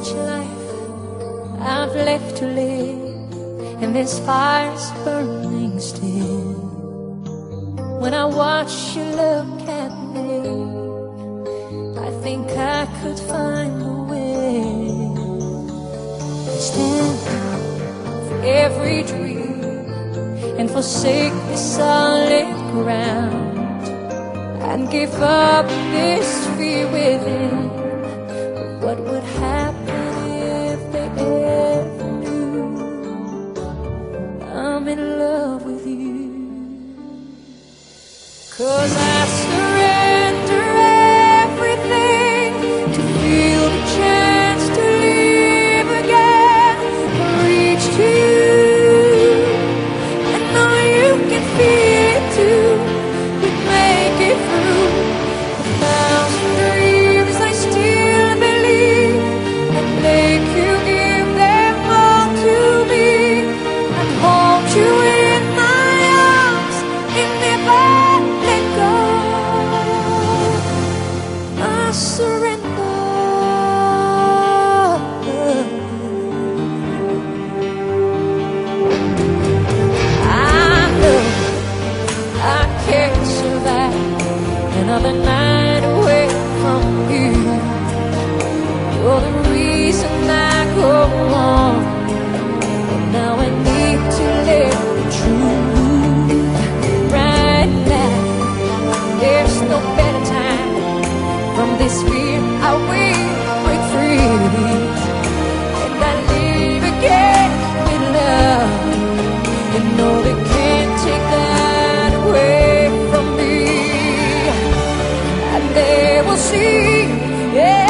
much life I've left to live, and this fire's burning still. When I watch you look at me, I think I could find a way. Stand for every dream and forsake the solid ground, and give up this fear within. What would happen if they ever knew I'm in love with you? 'Cause I surrender everything to feel the chance to live again. Reach to you, and know you can feel it too. We make it through 1,000 dreams. I still believe, and make you give them all to me, and hold you in my arms and never let go. I surrender. I know I can't survive another night away from you. You're the reason I go on, and now I need to live the truth. Right now, there's no better time. From this fear I will break free, and I live again with love. You know they can't take that away from me, and they will see. Yeah.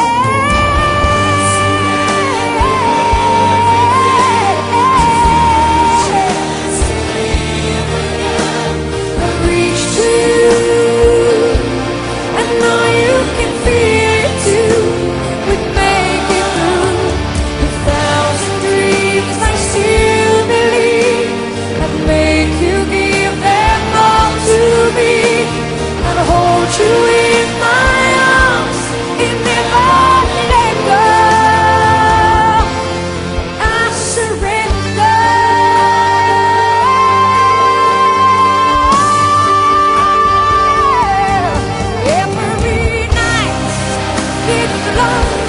Reach to you, and know you can feel it too. We make it through 1,000 dreams. I still believe, I'd make you give them all to me, and hold you in my arms and never let go. I surrender. Every night it's love.